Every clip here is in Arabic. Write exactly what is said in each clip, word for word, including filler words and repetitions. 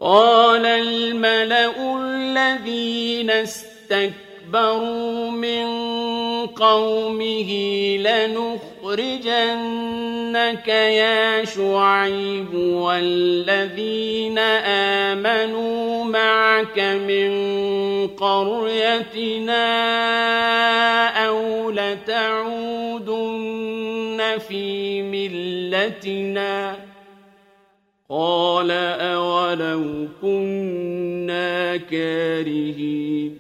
قال الملأ الذين استكبروا من قومه لنخرجنك يا شعيب والذين آمنوا معك من قريتنا أو لتعودن في ملتنا قال أولو كنا كارهين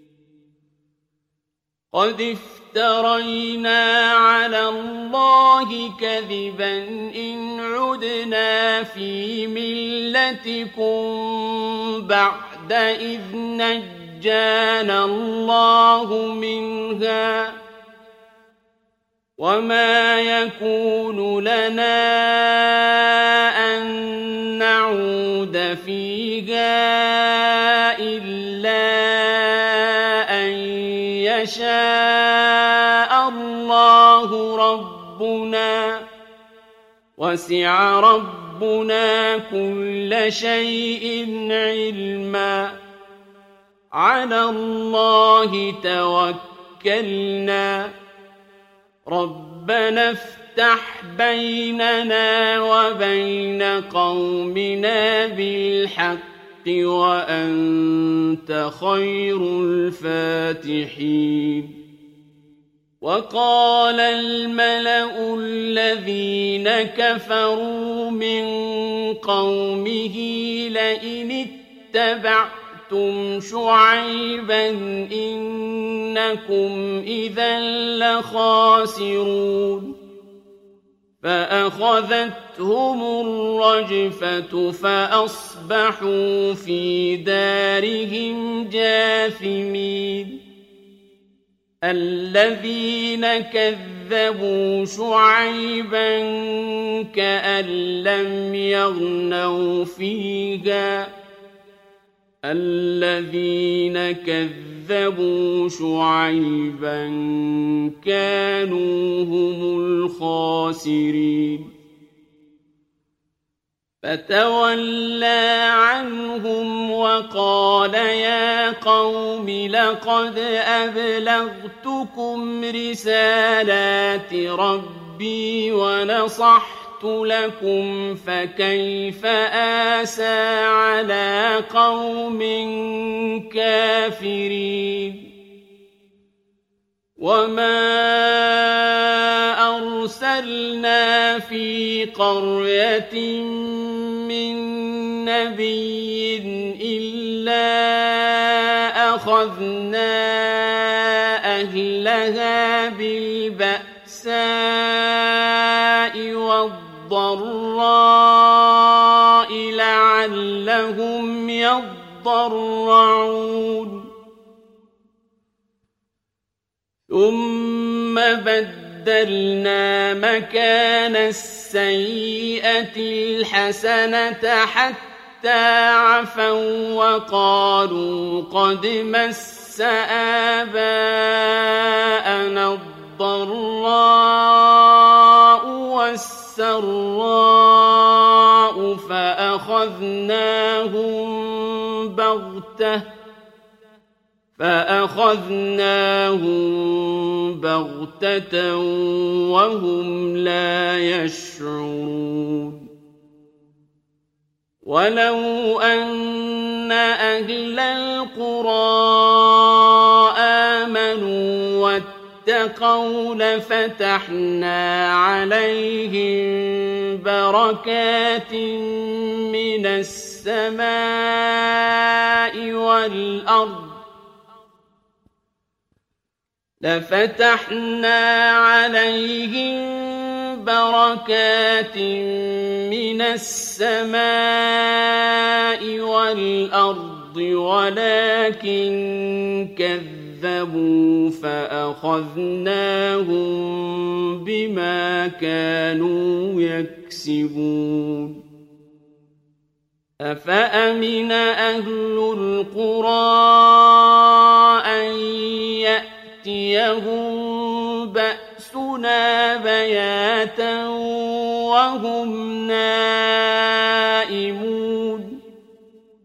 قد افترينا على الله كذبا إن عدنا في ملتكم بعد إذ نجانا الله منها وما يكون لنا أن نعود فيها إلا أن يشاء الله ربنا وسع ربنا كل شيء علما على الله توكلنا ربنا افتح بيننا وبين قومنا بالحق وأنت خير الفاتحين وقال الملأ الذين كفروا من قومه لئن اتبعتم شعيبا إنكم إذا لخاسرون فأخذتهم الرجفة فأصبحوا في دارهم جاثمين الذين كذبوا شعيبا كأن لم يغنوا فيها الذين كذبوا شعيبا كانوا هم الخاسرين فتولى عنهم وقال يا قوم لقد أبلغتكم رسالات ربي ونصحت لكم فكيف آسى على قوم كافرين وما أرسلنا في قرية من نبي إلا أخذنا أهلها بالبأساء والضراء لعلهم يضرعون ثم بدلنا مكان السيئة الحسنة حتى عفوا وقالوا قد مس آباءنا الضراء والسراء فأخذناهم بغتة فأخذناهم بغتة وهم لا يشعرون ولو أن أهل القرى آمنوا واتقوا لفتحنا عليهم بركات من السماء والأرض لفتحنا عليهم بركات من السماء والأرض ولكن كذبوا فأخذناهم بما كانوا يكسبون أفأمن أهل القرى أن يأتيهم بأسنا بياتا وهم نائمون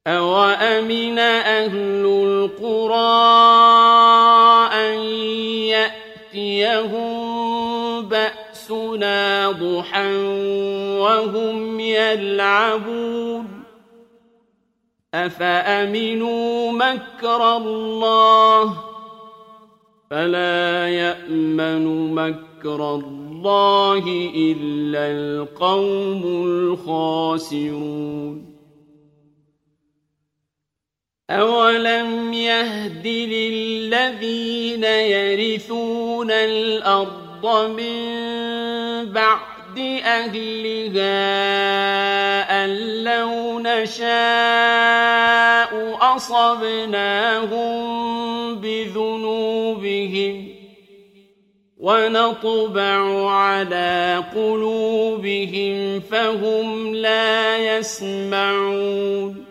أَوَأَمِنَ أَهْلُ الْقُرَىٰ أَن يَأْتِيَهُم بَأْسُنَا ضُحًى وَهُمْ يَلْعَبُونَ أَفَأَمِنُوا مَكْرَ اللَّهِ فَلَا يَأْمَنُ مَكْرَ اللَّهِ إِلَّا الْقَوْمُ الْخَاسِرُونَ أَوَلَمْ يَهْدِ لِلَّذِينَ يَرِثُونَ الْأَرْضَ مِن بَعْدِ أَهْلِهَا أَن لَّوْ نَشَاءُ أَصَبْنَاهُم بِذُنُوبِهِمْ وَنَطْبَعُ عَلَىٰ قُلُوبِهِمْ فَهُمْ لَا يَسْمَعُونَ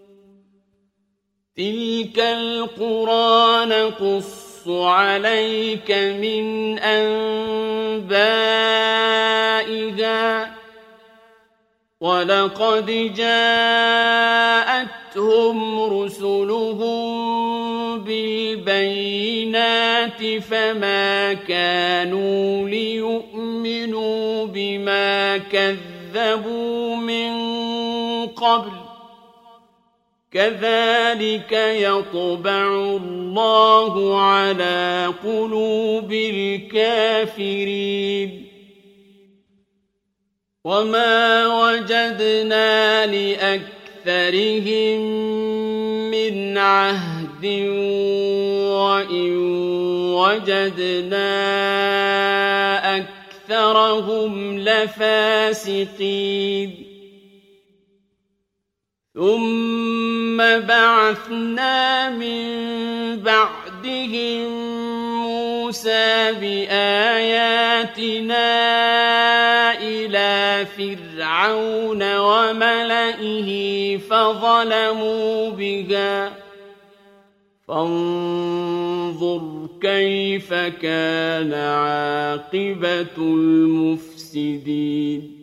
تِلْكَ الْقُرَىٰ نَقُصُّ عَلَيْكَ مِنْ أَنبَائِهَا وَلَقَدْ جَاءَتْهُمْ رُسُلُهُم بِالْبَيِّنَاتِ فَمَا كَانُوا لِيُؤْمِنُوا بِمَا كَذَّبُوا مِن قَبْلُ كَذَٰلِكَ يَطْبَعُ اللَّهُ عَلَىٰ قُلُوبِ الْكَافِرِينَ وَمَا وَجَدْنَا لِأَكْثَرِهِم مِّنْ عَهْدٍ وَإِن وَجَدْنَا أَكْثَرَهُمْ لَفَاسِقِينَ ثُمَّ بَعَثْنَا مِن بَعْدِهِم مُّوسَىٰ بِآيَاتِنَا إِلَىٰ فِرْعَوْنَ وَمَلَئِهِ فَظَلَمُوا بِهَا فَانظُرْ كَيْفَ كَانَ عَاقِبَةُ الْمُفْسِدِينَ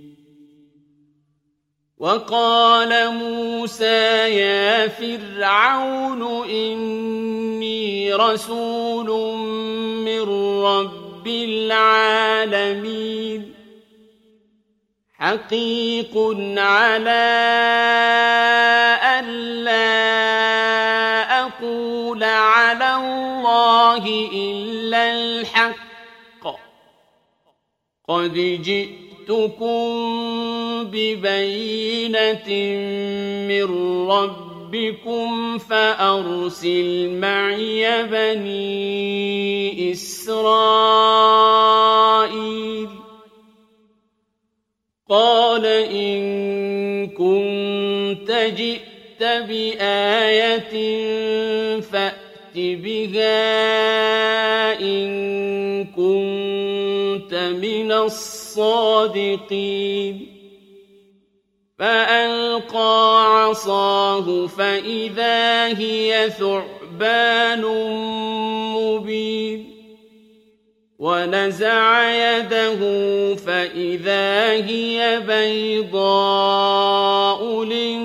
وَقَالَ مُوسَىٰ يَا فِرْعَوْنُ إِنِّي رَسُولٌ مِّن رَّبِّ الْعَالَمِينَ حَقِيقٌ عَلَىٰ أَلَّا أَقُولَ عَلَى اللَّهِ إِلَّا الْحَقَّ قَدْ جِئْتُكُم بِبَيِّنَةٍ مِّن رَّبِّكُمْ فَأَرْسِلْ مَعِيَ بَنِي إِسْرَائِيلَ قَالَ إِن كُنتَ جِئْتَ بِآيَةٍ فَأْتِ بِهَا إِن كُنتَ مِنَ الصَّادِقِينَ فَأَلْقَىٰ عَصَاهُ فَإِذَا هِيَ ثُعْبَانٌ مُّبِينٌ وَنَزَعَ يَدَهُ فَإِذَا هِيَ بَيْضَاءُ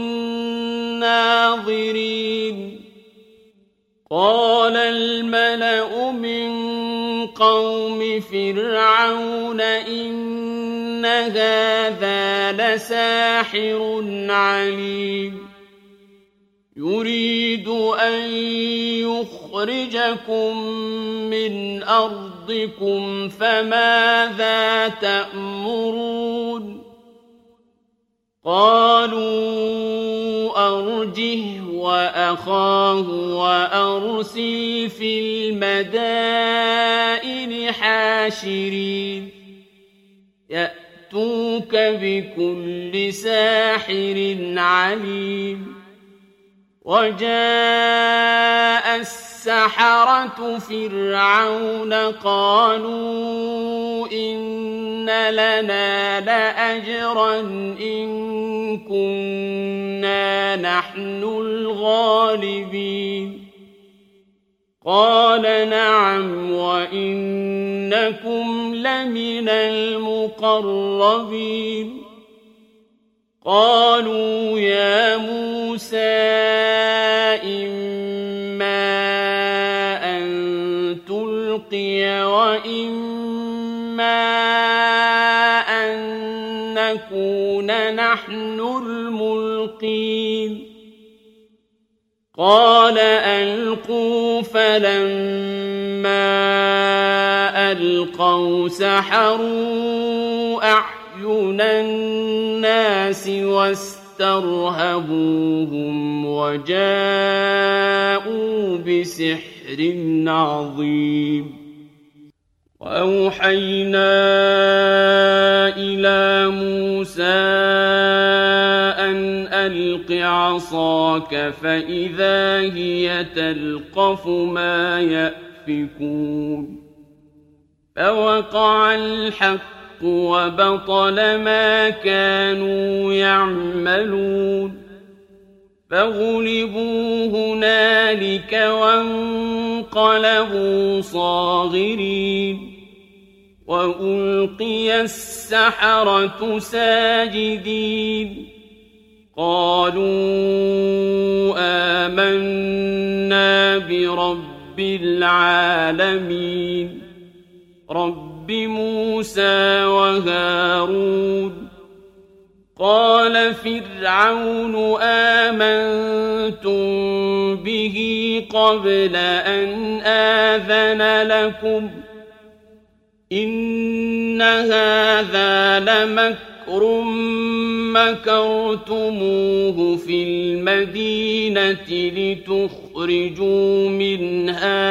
لِلنَّاظِرِينَ قَالَ الْمَلَأُ مِن قَوْمِ فِرْعَوْنَ إِنَّ هَٰذَا لَسَاحِرٌ عَلِيمٌ يُرِيدُ أَن يُخْرِجَكُم مِّنْ أَرْضِكُمْ فَمَاذَا تَأْمُرُونَ قَالُوا أَرْجِهْ وَأَخَاهُ وَأَرْسِلْ فِي الْمَدَائِنِ حَاشِرِينَ يَأْتُوكَ بِكُلِّ سَاحِرٍ عَلِيمٍ وَجَاءَ السَّحَرَةُ فِرْعَوْنَ قَالُوا إِنَّ لَنَا لَأَجْرًا إِن كُنَّا نَحْنُ الْغَالِبِينَ قَالَ نَعَمْ وَإِنَّكُمْ لَمِنَ الْمُقَرَّبِينَ قَالُوا يَا مُوسَىٰ نلقي وإما أن نكون نحن الملقين قال ألقوا فلما ألقوا سحروا أعين الناس واسترهبوهم وجاءوا بسحر عظيم وأوحينا إلى موسى أن ألق عصاك فإذا هي تلقف ما يأفكون فوقع الحق وبطل ما كانوا يعملون فغلبوا هنالك وانقلبوا صاغرين وألقي السحرة ساجدين قالوا آمنا برب العالمين رب موسى وهارون قال فرعون آمنتم به قبل أن آذن لكم إن هذا لمكر مكرتموه في المدينة لتخرجوا منها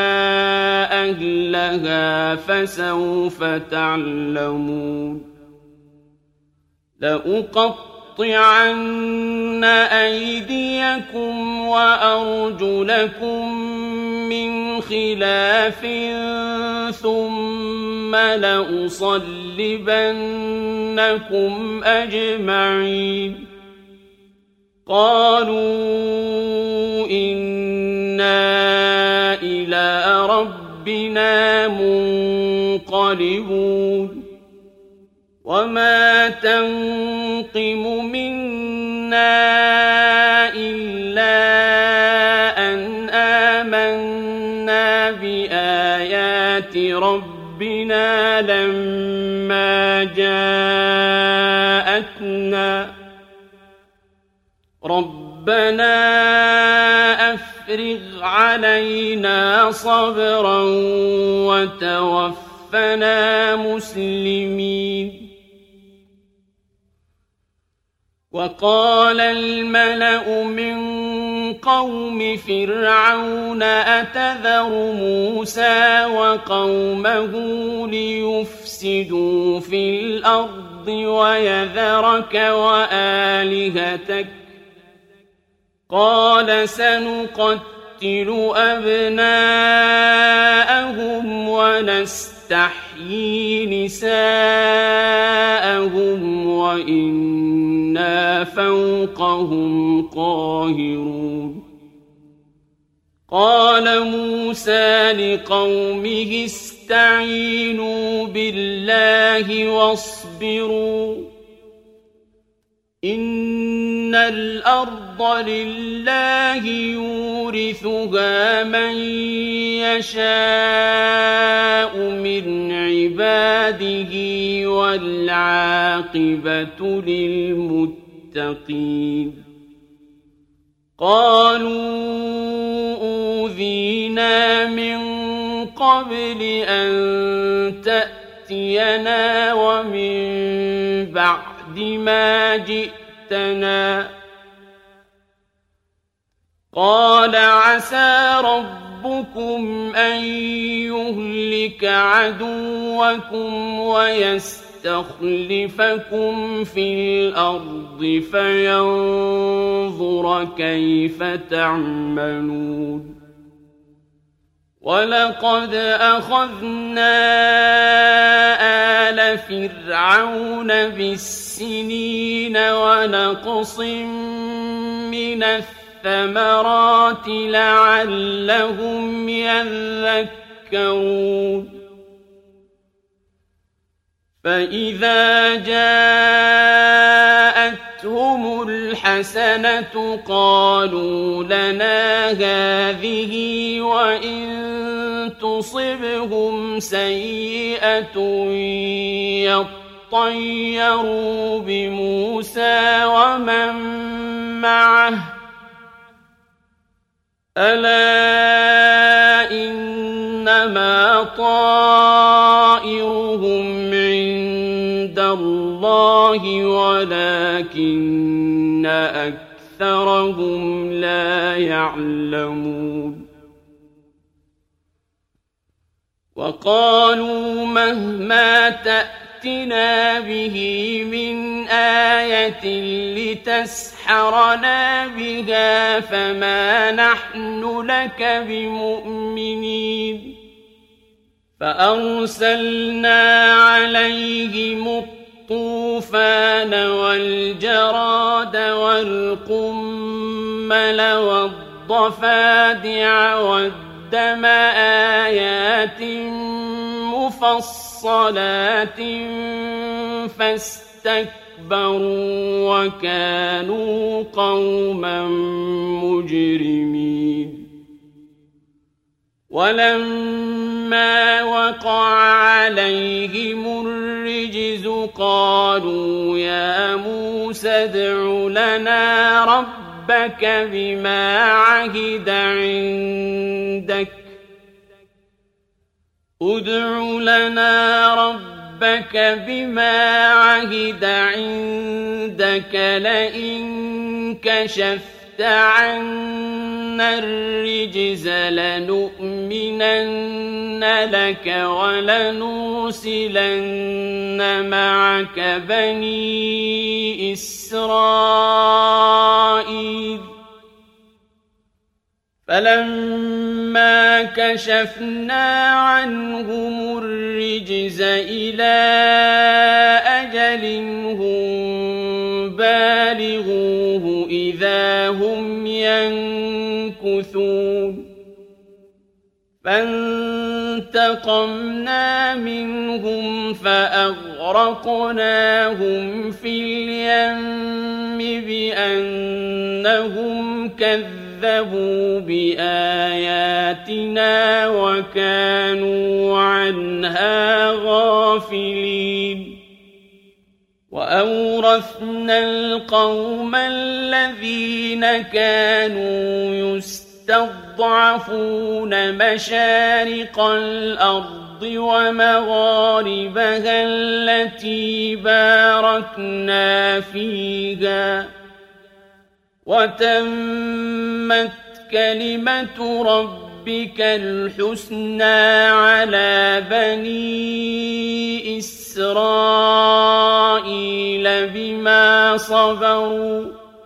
أهلها فسوف تعلمون لأقطعن أيديكم وأرجلكم من خلاف ثم لأصلبنكم أجمعين قالوا إنا إلى ربنا منقلبون وما تنقم منا إلا أن آمنا بآيات ربنا لما جاءتنا ربنا أفرغ علينا صبرا وتوفنا مسلمين وقال الملأ من قوم فرعون أتذر موسى وقومه ليفسدوا في الأرض ويذرك وآلهتك قال سنقتل أبناءهم ونستحيي نساءهم وإنا فوقهم قاهرون قال موسى لقومه استعينوا بالله واصبروا إن الأرض لله يورثها من يشاء من عباده والعاقبة للمتقين قالوا أوذينا من قبل أن تأتينا ومن بعد ما جئتنا قال عسى ربكم أن يهلك عدوكم ويستخلفكم في الأرض فينظر كيف تعملون ولقد أخذنا آل فرعون بالسنين ونقص من الثمرات لعلهم يذكرون فإذا جاءتهم الحسنة قالوا لنا هذه وإن تصبهم سيئة يطيروا بموسى ومن معه ألا إنما طائرهم عند الله ولكن أكثرهم لا يعلمون وقالوا مهما تأتنا به من آية لتسحرنا بها فما نحن لك بمؤمنين فأرسلنا عليهم الطوفان والجراد والقمل والضفادع والدم آيات مفصلات فاستكبروا وكانوا قوما مجرمين ولما وقع عليهم الرجز قالوا يا موسى ادع لنا ربك بما عهد عندك ادع لنا ربك بما عهد عندك لئن كشفت عنا الرجز لنؤمنن لك ولنرسلن معك بني إسرائيل فلما كشفنا عنهم الرجز إلى أجل هم بالغوه إذا هم ينكثون فانتقمنا منهم فأغرقناهم في اليم بأنهم كذبوا بآياتنا وكانوا عنها غافلين وأورثنا القوم الذين كانوا يستضعفون مشارق الأرض ومغاربها التي باركنا فيها وتمت كلمة ربك الحسنى على بني إسرائيل بما صبروا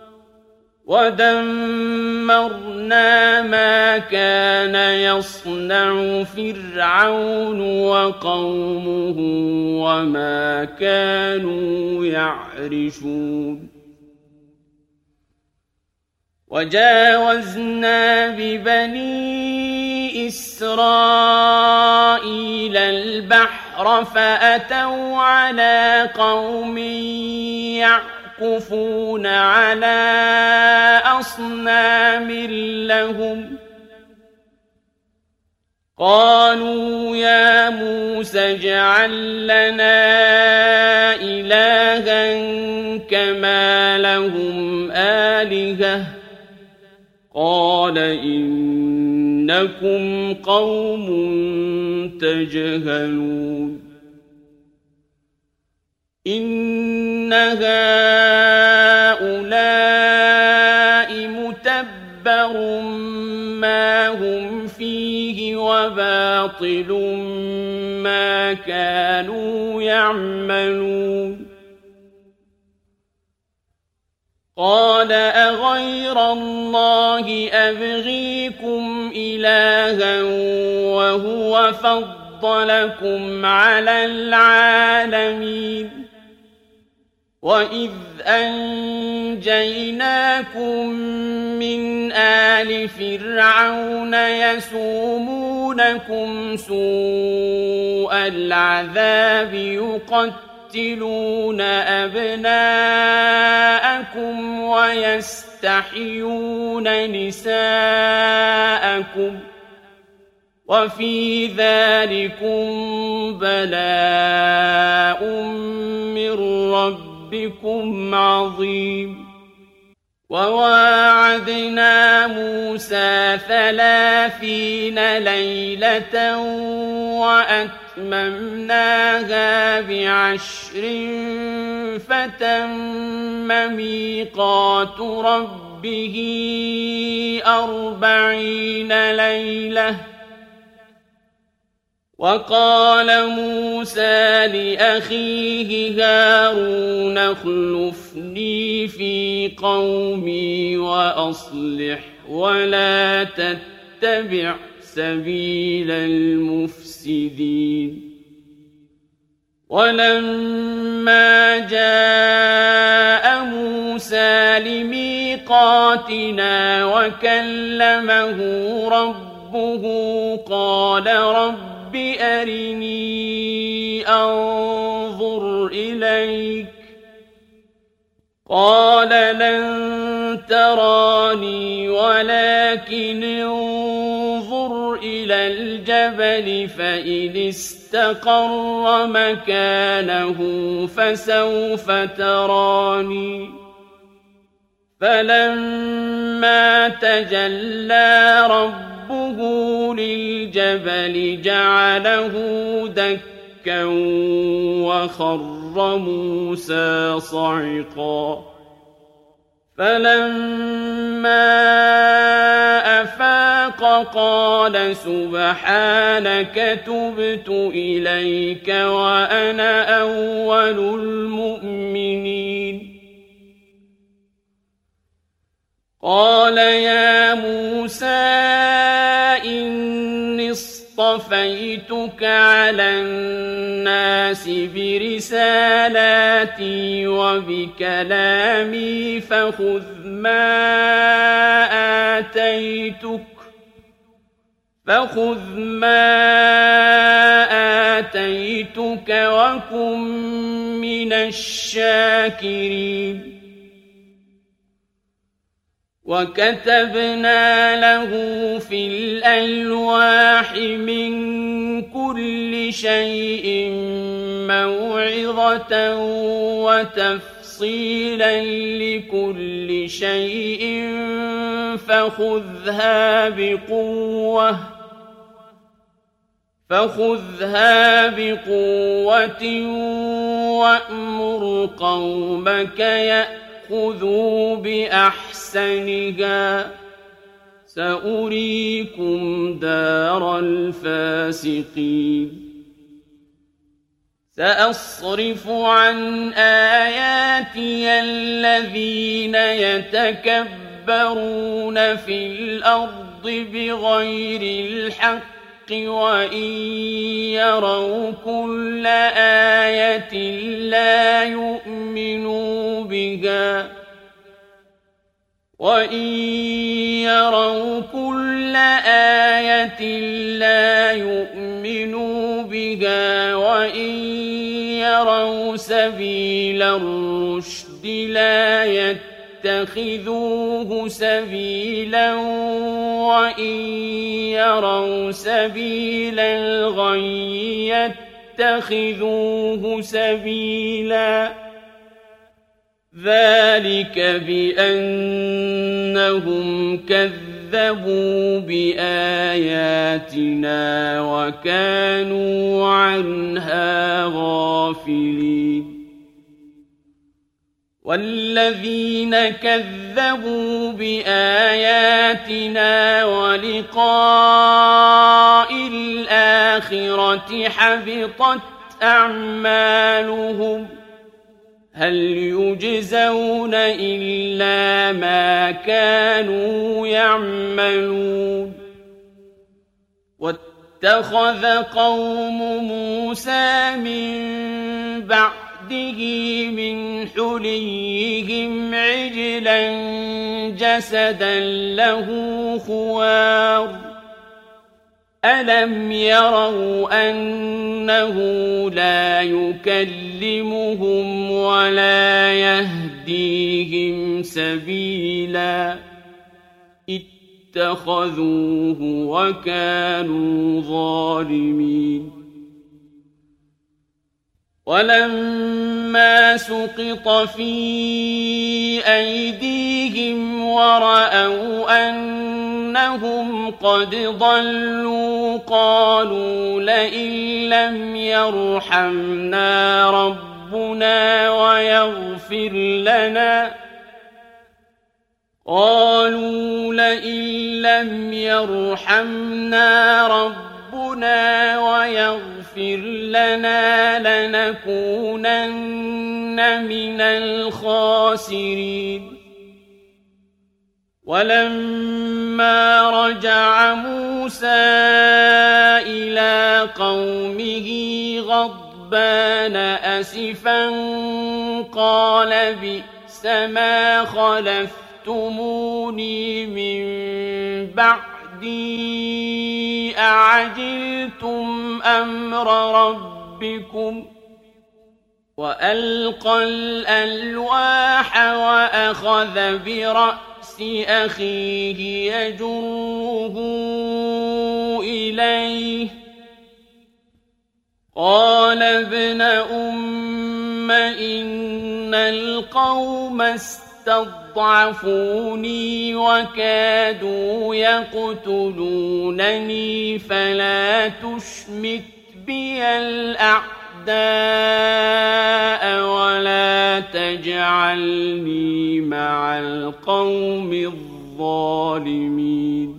ودمرنا ما كان يصنع فرعون وقومه وما كانوا يعرشون وجاوزنا ببني إسرائيل البحر فأتوا على قوم يعكفون على أصنام لهم قالوا يا موسى اجعل لنا إلها كما لهم آلهة قال إنكم قوم تجهلون إن هؤلاء متبر ما هم فيه وباطل ما كانوا يعملون قال أغير الله أبغيكم إلها وهو فضلكم على العالمين وإذ أنجيناكم من آل فرعون يسومونكم سوء العذاب يقتلون أبناءكم ويستحيون نساءكم وفي ذلكم بلاء من ربكم عظيم. وواعدنا موسى ثلاثين ليلة وأتممناها بعشر فتم ميقات ربه أربعين ليلة. وقال موسى لأخيه هارون اخلفني في قومي وأصلح ولا تتبع سبيل المفسدين. ولما جاء موسى لميقاتنا وكلمه ربه قال رب أرني أنظر إليك قال لن تراني ولكن انظر إلى الجبل فإن استقر مكانه فسوف تراني. فلما تجلى ربه للجبل جعله دكا وخر موسى صعقا. فلما أفاق قال سبحانك تبت إليك وأنا أول المؤمنين. قال يا موسى إني اصطفيتك على الناس برسالاتي وبكلامي فخذ ما آتيتك فخذ ما آتيتك وكن من الشاكرين. وكتبنا له في الألواح من كل شيء موعظة وتفصيلا لكل شيء فخذها بقوة فخذها بقوة وأمر قومك يأخذوا بأحسنها سأريكم دار الفاسقين. سأصرف عن آياتي الذين يتكبرون في الأرض بغير الحق وإن يروا كل آية لا يؤمنوا بها وإن يروا كل آية لا يؤمنوا بها وإن يروا سبيل الرشد لا يتخذوه سبيلا وإن يروا سبيل الغي يتخذوه سبيلا. ذلك بأنهم كذبوا بآياتنا وكانوا عنها غافلين. والذين كذبوا بآياتنا ولقاء الآخرة حبطت أعمالهم هل يجزون إلا ما كانوا يعملون. واتخذ قوم موسى من بعده من حليهم عجلا جسدا له خوار ألم يروا أنه لا يكلمهم ولا يهديهم سبيلا اتخذوه وكانوا ظالمين ولما سقط في أيديهم ورأوا أنهم قد ضلوا قالوا لئن لم يرحمنا ربنا ويغفر لنا قالوا لئن لم يرحمنا ربنا ويغفر لنا لنكونن من الخاسرين ولما رجع موسى إلى قومه غضبان أسفا قال بئس ما خلفتموني من بعدي أعجلتم أمر ربكم وألقى الألواح وأخذ برأس أخيه يجره إليه قال ابن أم إن القوم استضعفوني وكادوا يقتلونني فلا تشمت بي الأعداء ولا تجعلني مع القوم الظالمين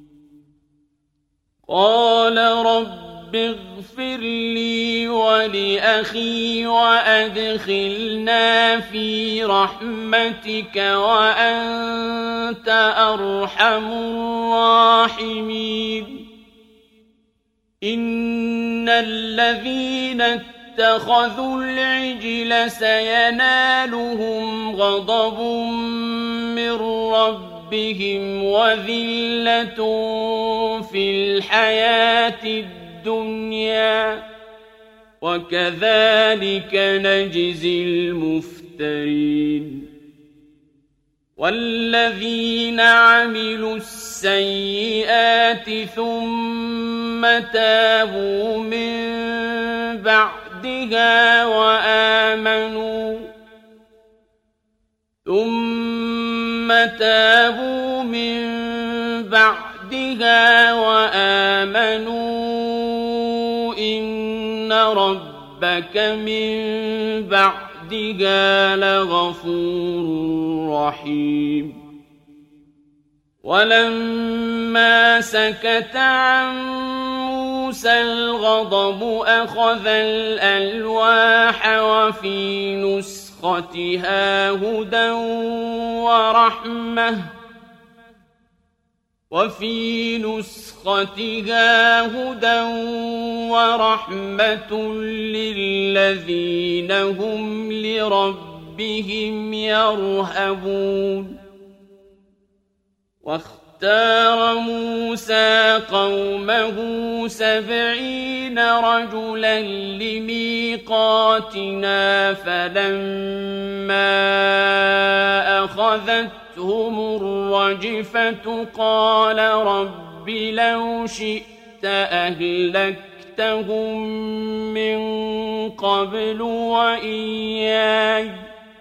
قال رب اغفر لي ولأخي وأدخلنا في رحمتك وأنت أرحم الراحمين إن الذين اتخذوا العجل سينالهم غضب من ربهم وذلة في الحياة الدنيا وكذلك نجزي المفترين والذين عملوا السيئات ثم تابوا من بعدها وآمنوا ثم تابوا من بعدها وآمنوا إن ربك من بعدها لغفور رحيم ولما سكت عن موسى الغضب أخذ الألواح وفي نسختها هدى ورحمة وفي نسختها هدى ورحمة للذين هم لربهم يرهبون واختار موسى قومه سبعين رجلا لميقاتنا فلما أخذتهم الرجفة قال رب لو شئت أهلكتهم من قبل وإياي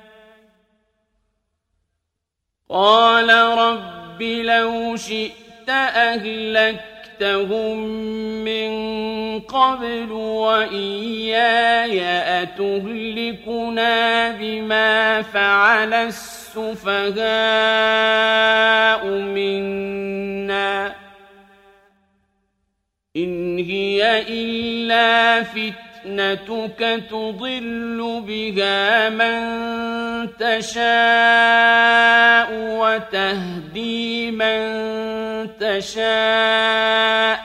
قال رب لو شئت أهلكتهم من قبل وإياي أتهلكنا بما فعل السفهاء منا إن هي إلا فتنتك تضل بها من تشاء وتهدي من تشاء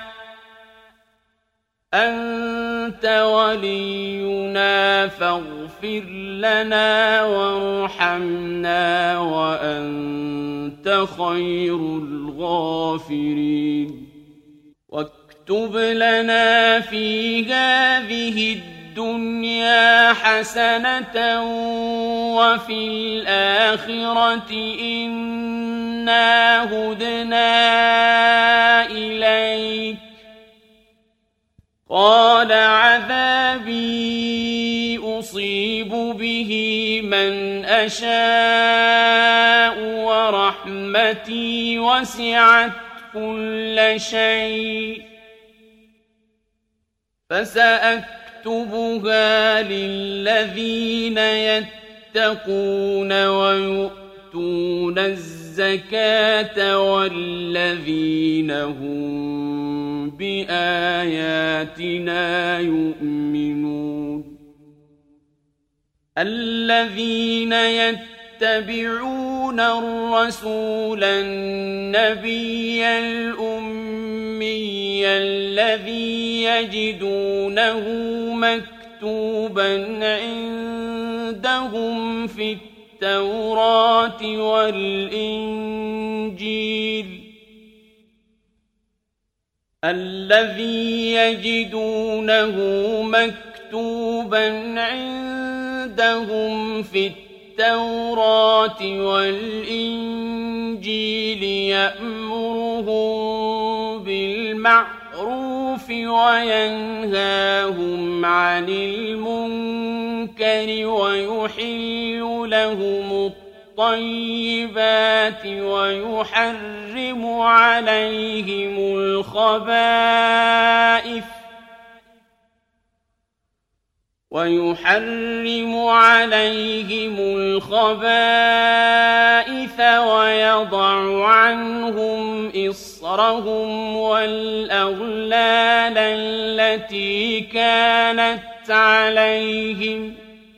أنت ولينا فاغفر لنا وارحمنا وأنت خير الغافرين واكتب لنا في هذه الدنيا حسنة وفي الآخرة إنا إِنَّا هُدْنَا إِلَيْكَ قَالَ عَذَابِي أُصِيبُ بِهِ مَنْ أَشَاءُ وَرَحْمَتِي وَسِعَتْ كُلَّ شَيْءٍ فَسَأَكْتُبُهَا لِلَّذِينَ يَتَّقُونَ وَيُؤْتُونَ الزَّكَاةَ وَالَّذِينَ هُمْ بِآيَاتِنَا يُؤْمِنُونَ الَّذِينَ يَتَّبِعُونَ الرَّسُولَ النَّبِيَّ الْأُمِّيَّ الَّذِي يَجِدُونَهُ مَكْتُوبًا عِندَهُمْ فِي التَّوْرَاةِ وَالْإِنجِيلِ الَّذِي يَجِدُونَهُ مَكْتُوبًا عِندَهُمْ فِي التَّوْرَاةِ وَالْإِنجِيلِ يَأْمُرُهُم بِالْمَعْرُوفِ وَيَنْهَاهُمْ عَنِ الْمُنكَرِ وَيُحِلُّ لَهُمُ الطَّيِّبَاتِ وَيُحَرِّمُ عَلَيْهِمُ الْخَبَائِثَ وَيُحَرِّمُ عَلَيْهِمُ الْخَبَائِثَ وَيَضَعُ عَنْهُمْ إِصْرَهُمْ وَالْأَغْلَالَ الَّتِي كَانَتْ عَلَيْهِمْ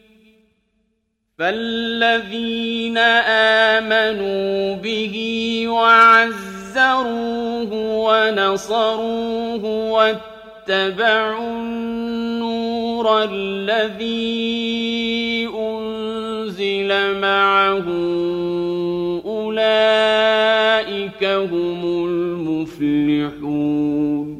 فَالَّذِينَ آمَنُوا بِهِ وَعَزَّرُوهُ وَنَصَرُوهُ وَاتَّبَعُوا النُّورَ الَّذِي أُنزِلَ مَعَهُ أُولَئِكَ هُمُ الْمُفْلِحُونَ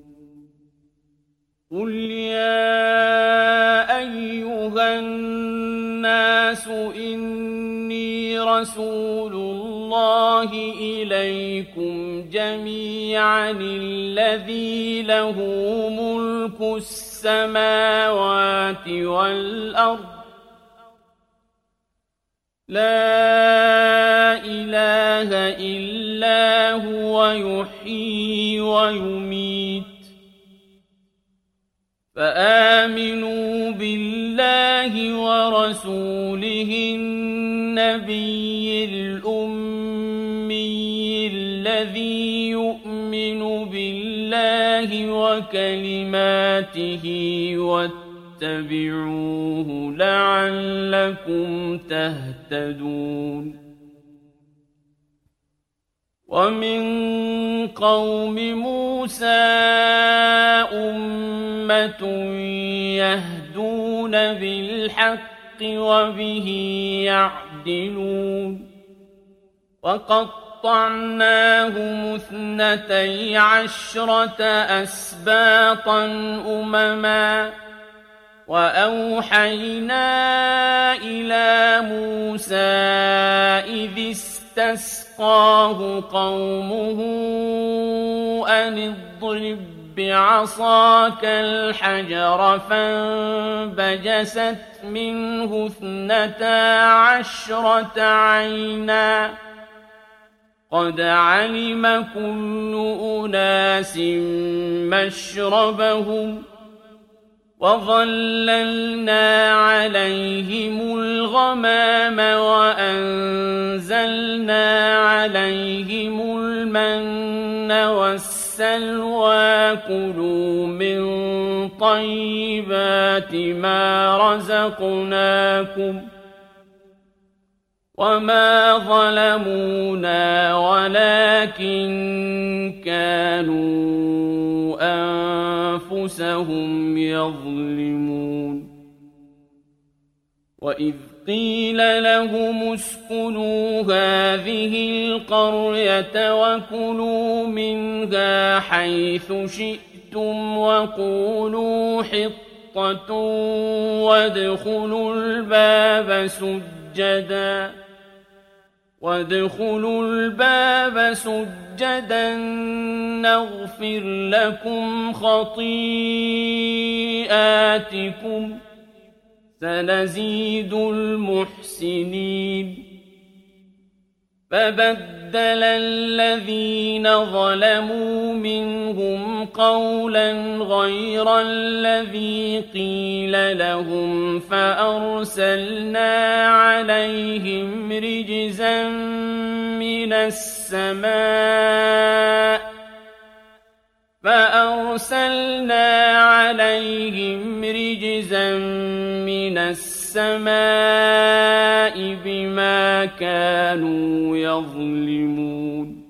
قُلْ يَا أَيُّهَا النَّاسُ إِنِّي رَسُولُ اللَّهِ إِلَيْكُمْ جَمِيعًا الَّذِي لَهُ مُلْكُ السَّمَاوَاتِ وَالْأَرْضِ لَا إِلَٰهَ إِلَّا هُوَ يُحْيِي وَيُمِيتُ فآمنوا بالله ورسوله النبي الأمي الذي يؤمن بالله وكلماته واتبعوه لعلكم تهتدون ومن قوم موسى أمة يهدون بالحق وبه يعدلون وقطعناهم اثنتي عشرة أسباطا أمما وأوحينا إلى موسى إذ استسقاه قومه أن اضرب بعصاك الحجر فانبجست منه اثنتا عشرة عينا قد علم كل أناس مشربهم وظللنا عليهم الغمام وأنزلنا عليهم المن والسلوى كلوا من طيبات ما رزقناكم وما ظلمونا ولكن كانوا أنفسهم يظلمون وإذ قيل لهم اسكنوا هذه القرية وكلوا منها حيث شئتم وقولوا حطة وادخلوا الباب سجدا وادخلوا الباب سجدا نغفر لكم خطيئاتكم سنزيد المحسنين فبدل الذين ظلموا منهم قولا غير الذي قيل لهم فأرسلنا عليهم رجزا من السماء فأرسلنا عليهم رجزا من السماء بما كانوا يظلمون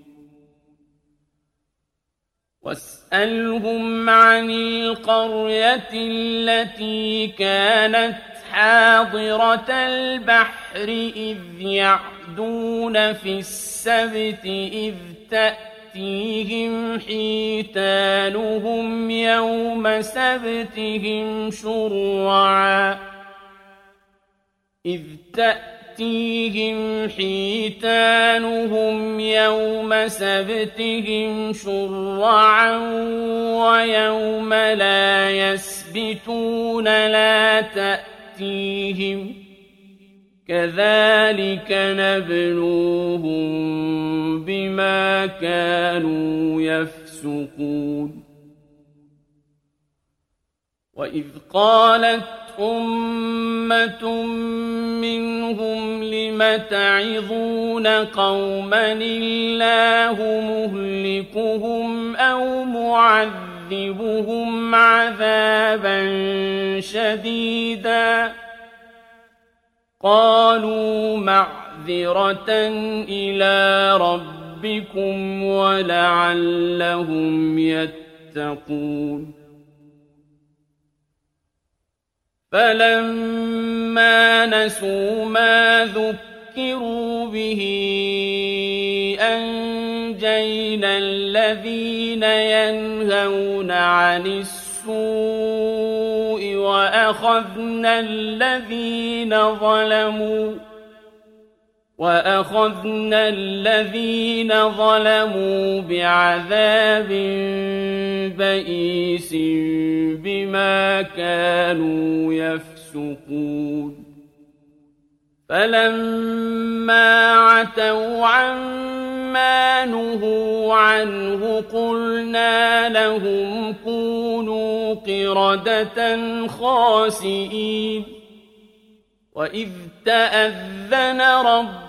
واسألهم عن القرية التي كانت حاضرة البحر إذ يعدون في السبت إذ تأتيهم حيتانهم يوم سبتهم شرعا إذ تأتيهم حيتانهم يوم سبتهم شرعا ويوم لا يسبتون لا تأتيهم كذلك نبلوهم بما كانوا يفسقون وإذ قالت أمة منهم لم تعظون قوما الله مهلكهم أو معذبهم عذابا شديدا قالوا معذرة إلى ربكم ولعلهم يتقون فلما نسوا ما ذكروا به أنجينا الذين ينهون عن السوء وأخذنا الذين ظلموا وأخذنا الذين ظلموا بعذاب بئيس بما كانوا يفسقون فلما عتوا عما نهوا عنه قلنا لهم كونوا قردة خاسئين وإذ تأذن ربك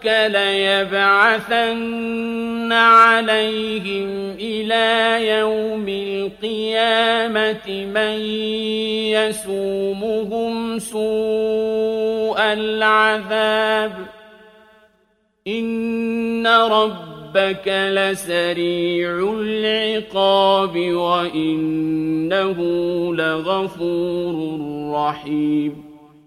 ليبعثن عليهم إلى يوم القيامة من يسومهم سوء العذاب إن ربك لسريع العقاب وإنه لغفور رحيم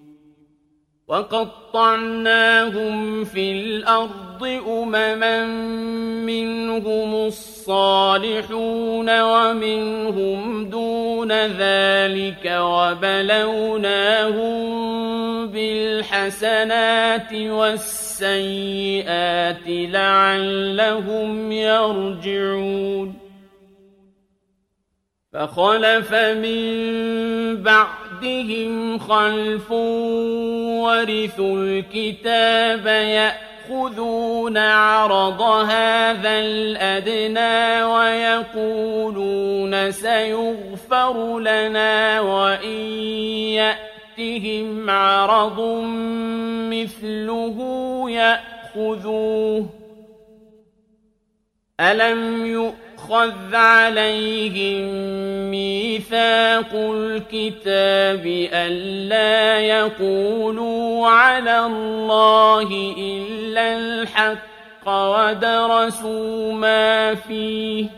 وقطعناهم في الأرض أمما منهم الصالحون ومنهم دون ذلك وبلوناهم بالحسنات والسيئات لعلهم يرجعون فخلف من بعدهم خلف ورثوا الكتاب يأخذون عرض هذا الأدنى ويقولون سيغفر لنا وإن يأتهم عرض مثله يأخذوه ألم يؤمنوا خذ عليهم ميثاق الكتاب ألا يقولوا على الله إلا الحق ودرسوا ما فيه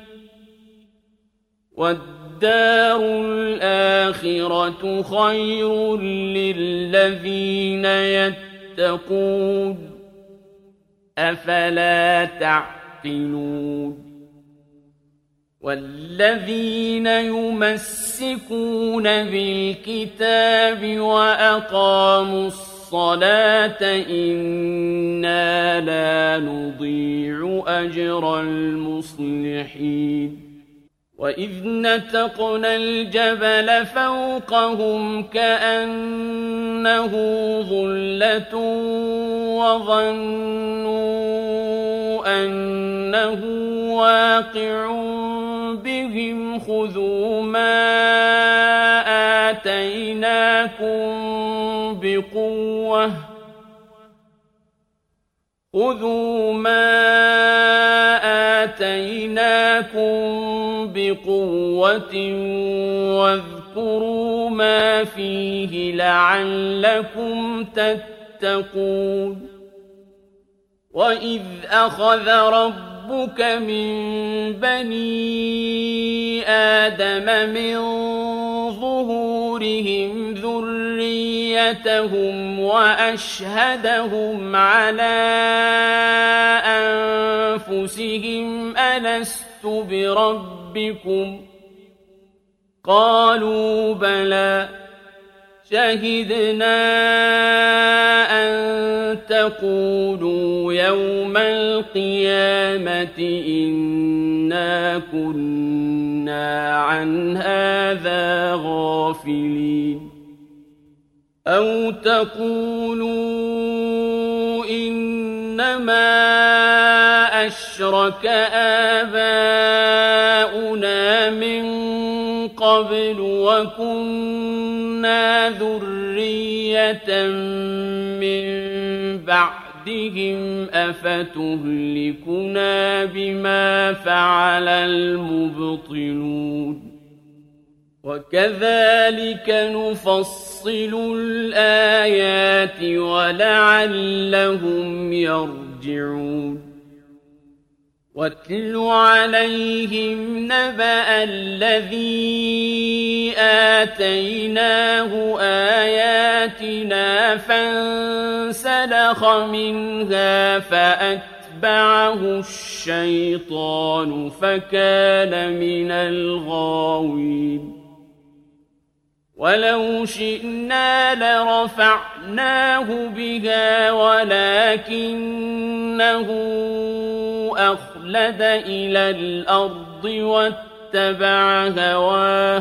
والدار الآخرة خير للذين يتقون أفلا تعقلون والذين يمسكون بالكتاب وأقاموا الصلاة الصلاة إنا لا نضيع أجر المصلحين وإذ نتقنا الجبل فوقهم كأنه ظلة وظنوا أنه واقع بهم خذوا ما آتيناكم بقوة خذوا ما آتيناكم بقوة واذكروا ما فيه لعلكم تتقون وإذ أخذ ربك من بني آدم من ظهورهم ذريتهم وأشهدهم على أنفسهم ألست بربكم قالوا بلى شهدنا أن تقولوا يوم القيامة إنا كنا عن هذا غافلين أو تقولوا إنما أشرك آباؤنا من قبل وكنا ذرية من بعدهم أفتهلكنا بما فعل المبطلون وكذلك نفصل الآيات ولعلهم يرجعون واتل عليهم نبأ الذي آتيناه آياتنا فانسلخ منها فأتبعه الشيطان فكان من الغاوين ولو شئنا لرفعناه بها ولكنه أخلد إلى الأرض واتبع هواه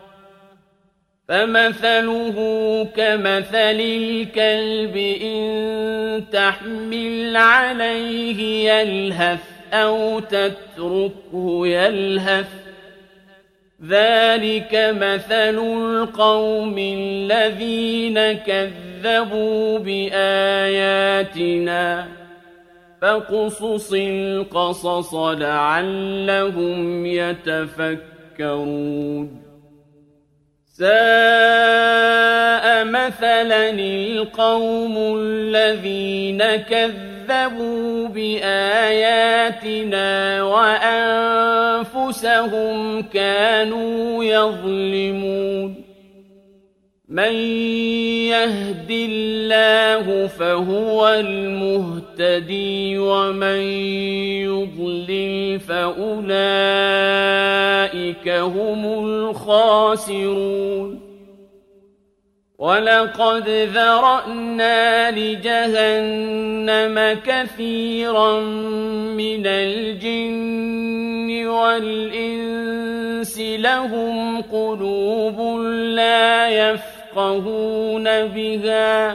فمثله كمثل الكلب إن تحمل عليه يلهث أو تتركه يلهث ذلك مثل القوم الذين كذبوا بآياتنا فاقصص القصص لعلهم يتفكرون ساء مثلا القوم الذين كذبوا بآياتنا وأنفسهم كانوا يظلمون من يهد الله فهو المهتدي ومن يضلل فأولئك هم الخاسرون ولقد ذرأنا لجهنم كثيرا من الجن والإنس لهم قلوب لا يفقهون بها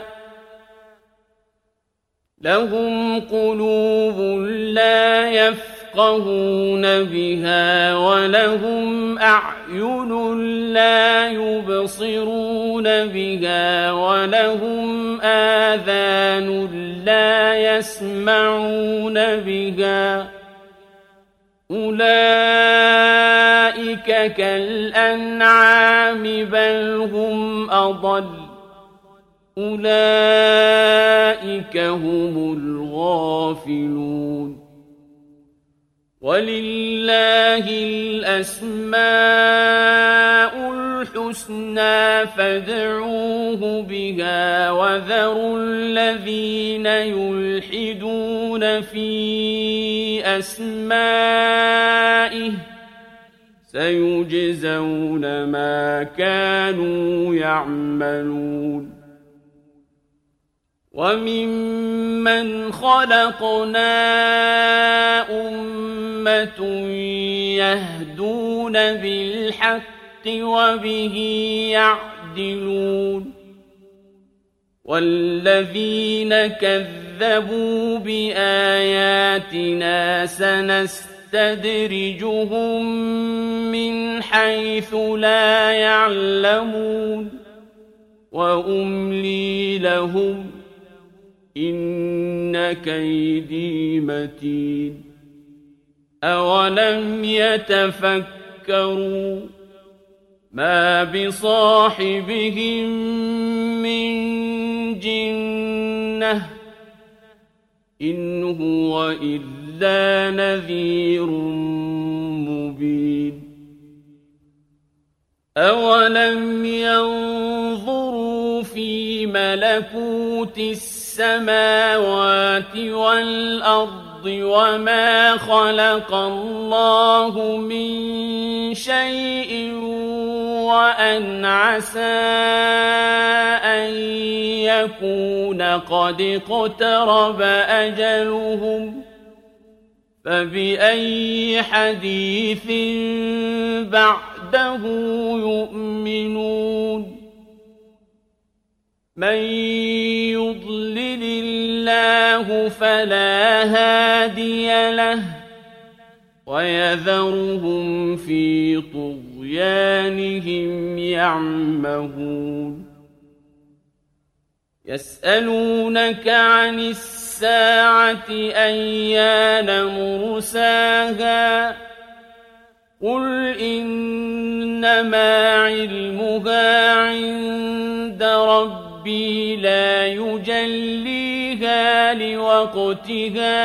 لهم قلوب لا يفقهون بها ولهم أعين لا يبصرون بها ولهم آذان لا يسمعون بها أولئك كالأنعام بل هم أضل أولئك هم الغافلون ولله الأسماء الحسنى فادعوه بها وذروا الذين يلحدون في أسمائه سيجزون ما كانوا يعملون وَمِمَّنْ خَلَقْنَا أُمَّةٌ يَهْدُونَ بِالْحَقِّ وَبِهِ يَعْدِلُونَ وَالَّذِينَ كَذَّبُوا بِآيَاتِنَا سَنَسْتَدْرِجُهُم مِّنْ حَيْثُ لَا يَعْلَمُونَ وَأُمْلِي لَهُمْ إِنَّ كَيْدِي مَتِينٌ أَوَلَمْ يَتَفَكَّرُوا مَا بِصَاحِبِهِم مِّن جِنَّةٍ إِنْ هُوَ إِلَّا نَذِيرٌ مُّبِينٌ أَوَلَمْ يَنظُرُوا فِي مَلَكُوتِ السَّمَاوَاتِ وَالْأَرْضِ وَمَا خَلَقَ اللَّهُ مِن شَيْءٍ وَأَنْ عَسَىٰ أَن يَكُونَ قَدِ اقْتَرَبَ أَجَلُهُمْ فَبِأَيِّ حَدِيثٍ بَعْدَهُ يُؤْمِنُونَ مَن يُضْلِلِ اللَّهُ فَلَا هَادِيَ لَهُ وَيَذَرُهُمْ فِي طُغْيَانِهِمْ يَعْمَهُونَ يَسْأَلُونَكَ عَنِ السَّاعَةِ أَيَّانَ مُرْسَاهَا قُلْ إِنَّمَا عِلْمُهَا عِندَ رَبِّي لَا يُجَلِّيهَا لِوَقْتِهَا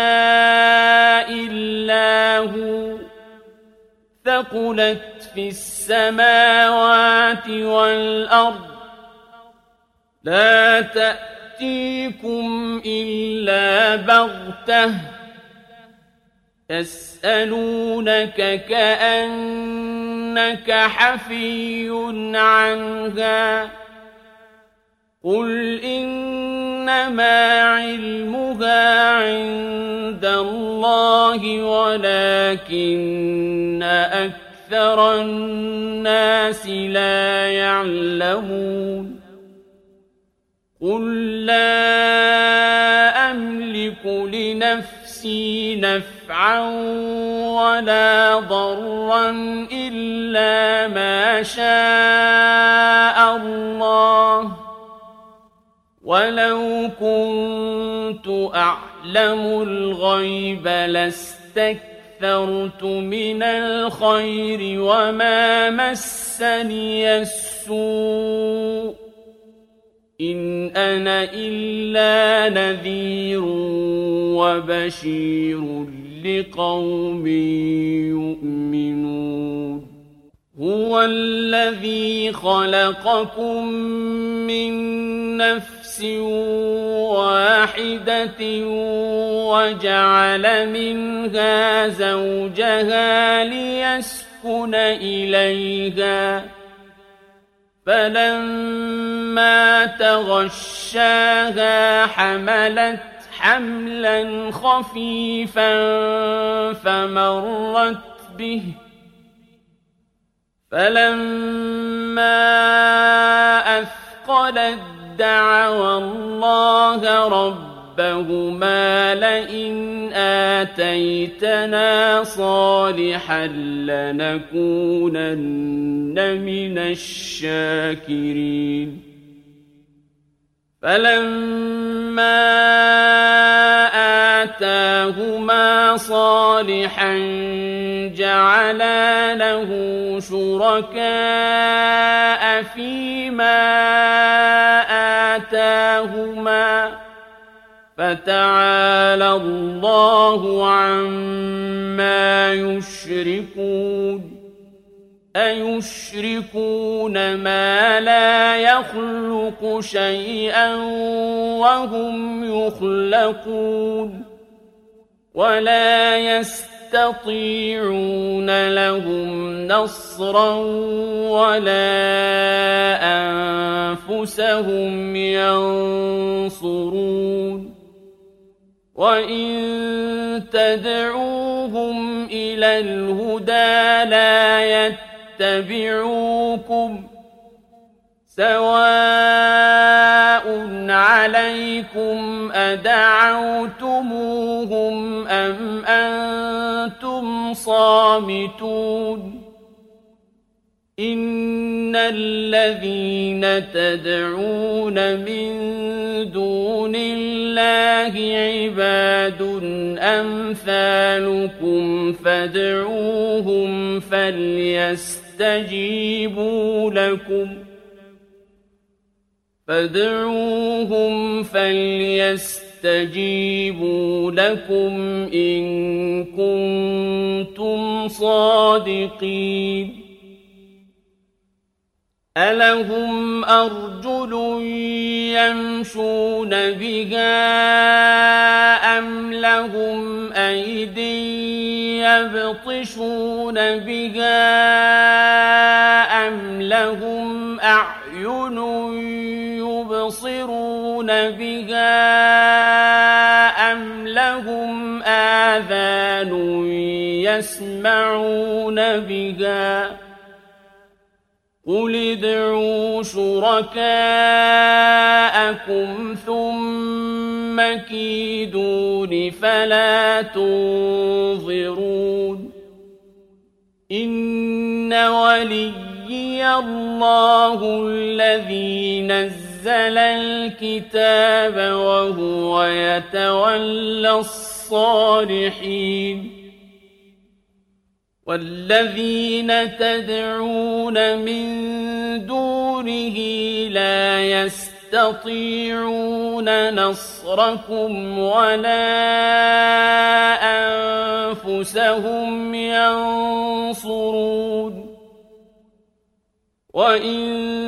إِلَّا هُوَ ثَقُلَتْ فِي السَّمَاوَاتِ وَالْأَرْضِ لَا تَأْتِيكُمْ إِلَّا بَغْتَةً يَسْأَلُونَكَ كَأَنَّكَ حَفِيٌّ عَنْهَا قُلْ إِنَّمَا عِلْمُهَا عِندَ اللَّهِ وَلَكِنَّ أَكْثَرَ النَّاسِ لَا يَعْلَمُونَ قُل لَّا أَمْلِكُ لِنَفْسِي نَفْعًا وَلَا ضَرًّا إِلَّا مَا شَاءَ اللَّهُ وَلَوْ كُنتُ أَعْلَمُ الْغَيْبَ لَاسْتَكْثَرْتُ مِنَ الْخَيْرِ وَمَا مَسَّنِيَ السُّوءُ إِنْ أَنَا إِلَّا نَذِيرٌ وَبَشِيرٌ لِقَوْمٍ يُؤْمِنُونَ هُوَ الَّذِي خَلَقَكُم مِّن نَّفْسٍ وَاحِدَةٍ وَجَعَلَ مِنْهَا زَوْجَهَا لِيَسْكُنَ إِلَيْهَا فَلَمَّا تَغَشَّاهَا حَمَلَتْ حَمْلًا خَفِيفًا فَمَرَّتْ بِهِ فَلَمَّا أَثْقَلَتْ دَعَوَا اللَّهَ رَبَّهُمَا لَئِنْ آتَيْتَنَا صَالِحًا لَّنَكُونَنَّ مِنَ الشَّاكِرِينَ فَلَمَّا آتَاهُمَا صَالِحًا جَعَلَا لَهُ شُرَكَاءَ فِيمَا آتَاهُمَا فَتَعَالَى اللَّهُ عَمَّا يُشْرِكُونَ أَيُشْرِكُونَ مَا لَا يَخْلُقُ شَيْئًا وَهُمْ يُخْلَقُونَ وَلَا يَسْتَطِيعُونَ يستطيعون لهم نصرا ولا أنفسهم ينصرون وإن تدعوهم إلى الهدى لا يتبعوكم سواء عليكم أدعوتموهم أم أنتم صامتون إن الذين تدعون من دون الله عباد أمثالكم فادعوهم فليستجيبوا لكم فادعوهم فليستجيبوا لكم إن كنتم صادقين ألهم أرجل يمشون بها أم لهم أيد يبطشون بها أم لهم أعين يبصرون بها أم لهم آذان يسمعون بها قل ادعوا شركاءكم ثم كيدون فلا تنظرون إن وليي الله الذي نزل الكتاب وهو يتولى الصالحين والذين تدعون من دونه لا يستطيعون نصركم ولا أنفسهم ينصرون وإن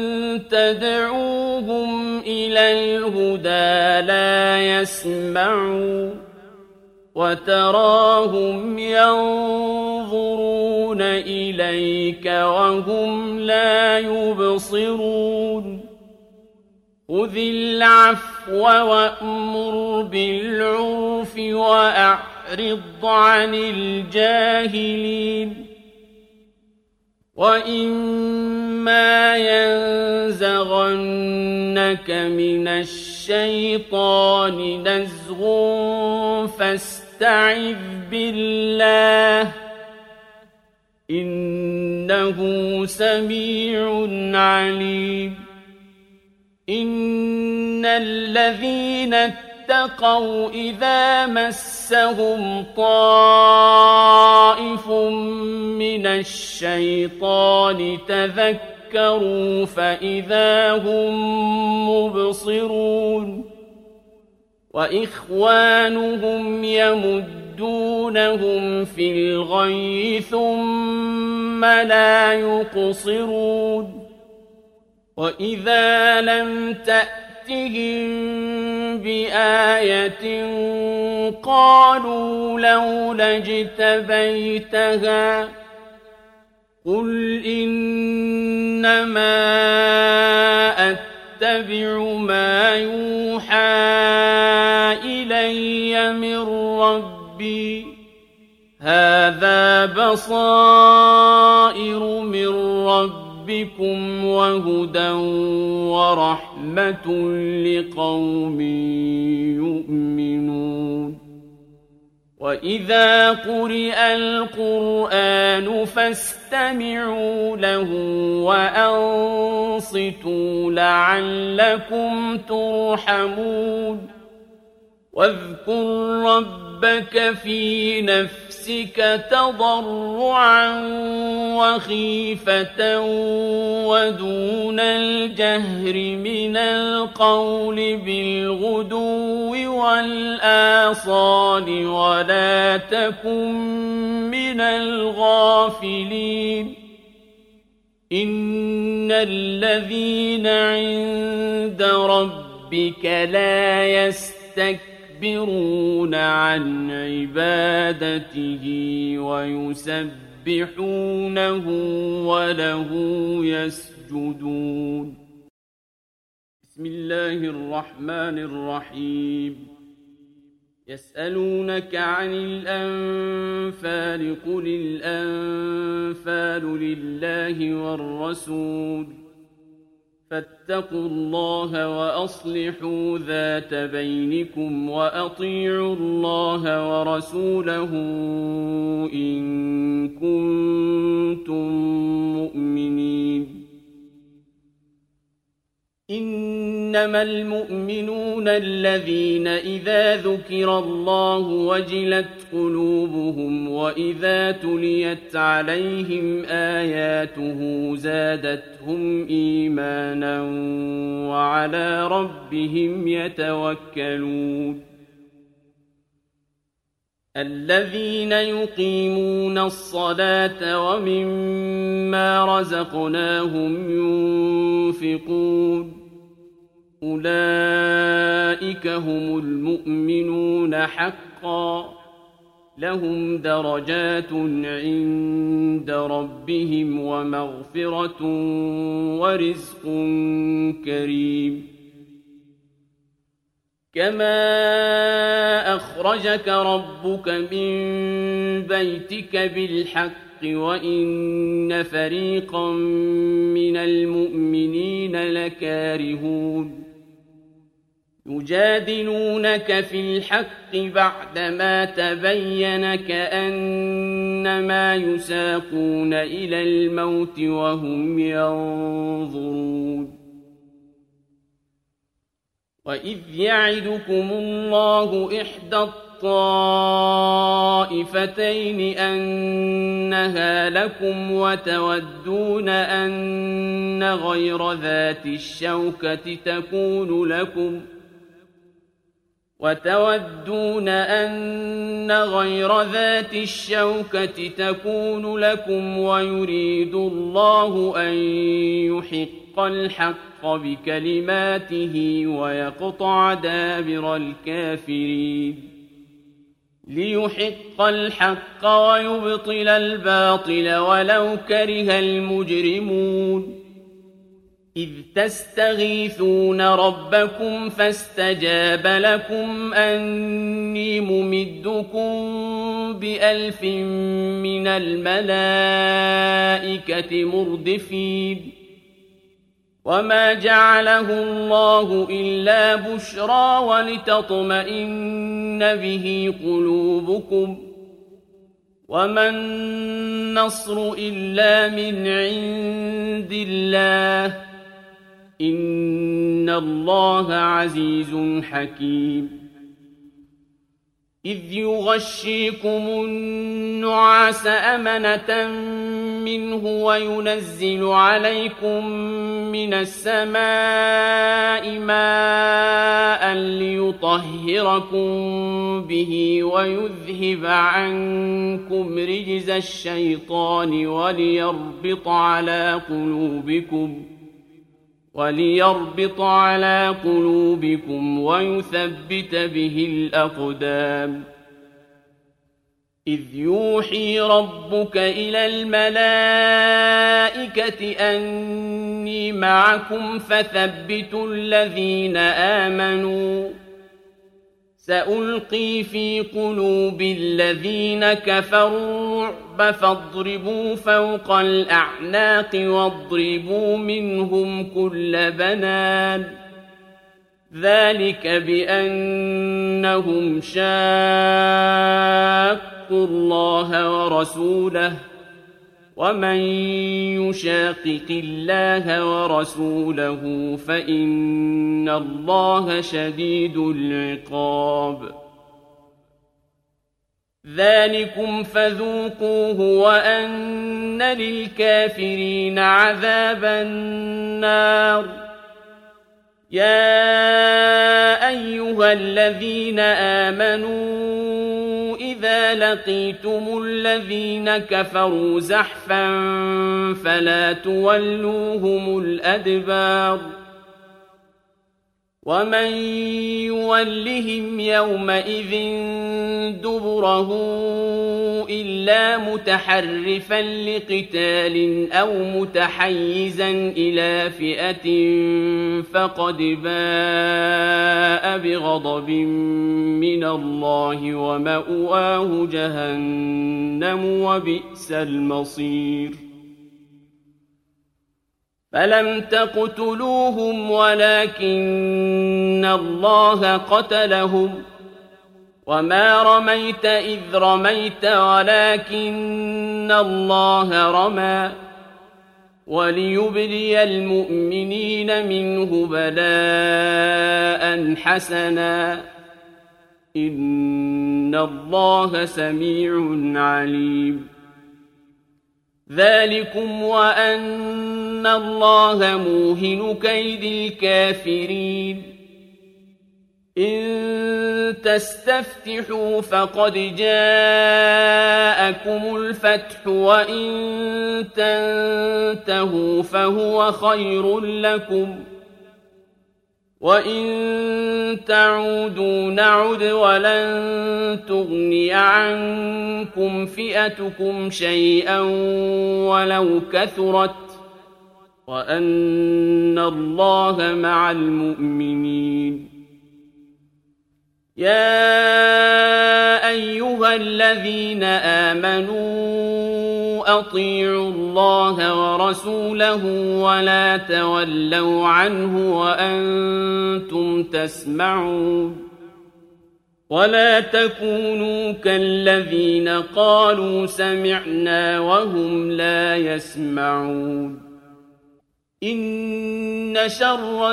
تدعوهم إلى الهدى لا يسمعون وتراهم ينظرون إليك وهم لا يبصرون خذ العفو وأمر بالعرف وأعرض عن الجاهلين وإما ينزغنك من الشيطان نزغ فاستعذ بالله إنه سميع عليم إن الذين اتقوا إذا مسهم طائف من الشيطان تذكروا فإذا هم مبصرون وإخوانهم يمدونهم في الغي ثم لا يقصرون وإذا لم تأتهم بآية قالوا لولا اجتبيتها قل إنما أتبع ما يوحى إلي من ربي هذا بصائر من ربكم وهدى ورحمة لقوم يؤمنون وإذا قرئ القرآن فاستمعوا له وأنصتوا لعلكم ترحمون واذكر ربك في نفسك تضرعا وخيفة ودون الجهر من القول بالغدو والآصال ولا تكن من الغافلين إن الذين عند ربك لا يستكبرون ويستكبرون عن عبادته ويسبحونه وله يسجدون. بسم الله الرحمن الرحيم. يسألونك عن الأنفال قل الأنفال لله والرسول فاتقوا الله وأصلحوا ذات بينكم وأطيعوا الله ورسوله إن كنتم مؤمنين. إنما المؤمنون الذين إذا ذكر الله وجلت قلوبهم وإذا تليت عليهم آياته زادتهم إيمانا وعلى ربهم يتوكلون. الذين يقيمون الصلاة ومما رزقناهم ينفقون أولئك هم المؤمنون حقا لهم درجات عند ربهم ومغفرة ورزق كريم. كما أخرجك ربك من بيتك بالحق وإن فريقا من المؤمنين لكارهون يجادلونك في الحق بعدما تبين كأنما يساقون إلى الموت وهم ينظرون. وإذ يعدكم الله إحدى الطائفتين أنها لكم وتودون أن غير ذات الشوكة تكون لكم وتودون أن غير ذات الشوكة تكون لكم ويريد الله أن يحق الحق بكلماته ويقطع دابر الكافرين ليحق الحق ويبطل الباطل ولو كره المجرمون. إذ تستغيثون ربكم فاستجاب لكم أني ممدكم بألف من الملائكة مردفين. وما جعله الله إلا بشرى ولتطمئن به قلوبكم وما النصر إلا من عند الله إن الله عزيز حكيم. إذ يغشيكم النعاس أمنة منه وينزل عليكم من السماء ماء ليطهركم به ويذهب عنكم رجز الشيطان وليربط على قلوبكم وليربط على قلوبكم ويثبت به الأقدام. إذ يوحي ربك إلى الملائكة أني معكم فثبتوا الذين آمنوا سألقي في قلوب الذين كفروا الرعب فاضربوا فوق الأعناق واضربوا منهم كل بنان ذلك بأنهم شاقوا الله ورسوله ومن يشاقق الله ورسوله فإن الله شديد العقاب. ذلكم فذوقوه وأن للكافرين عذاب النار. يا أيها الذين آمنوا إذا لقيتم الذين كفروا زحفا فلا تولوهم الأدبار ومن يولهم يومئذ دبره إلا متحرفا لقتال أو متحيزا إلى فئة فقد باء بغضب من الله ومأواه جهنم وبئس المصير فلم تقتلوهم ولكن الله قتلهم وما رميت إذ رميت ولكن الله رمى وليبلي المؤمنين منه بلاء حسنا إن الله سميع عليم ذلكم وأن الله موهن كيد الكافرين إن تستفتحوا فقد جاءكم الفتح وإن تنتهوا فهو خير لكم وإن تعودوا نعد ولن تغني عنكم فئتكم شيئا ولو كثرت وأن الله مع المؤمنين يا أيها الذين آمنوا أطيعوا الله ورسوله ولا تولوا عنه وأنتم تسمعون ولا تكونوا كالذين قالوا سمعنا وهم لا يسمعون إن شر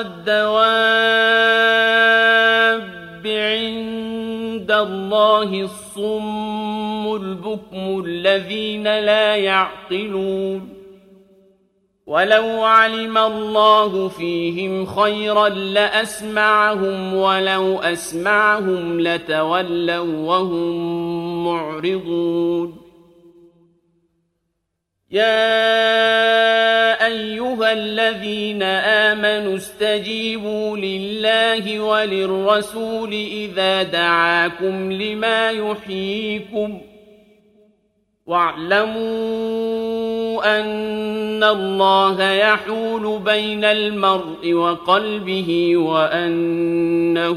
الدواب عند الله الصم البكم الذين لا يعقلون ولو علم الله فيهم خيرا لأسمعهم ولو أسمعهم لتولوا وهم معرضون يا أيها الذين آمنوا استجيبوا لله وللرسول إذا دعاكم لما يحييكم واعلموا أن الله يحول بين المرء وقلبه وأنه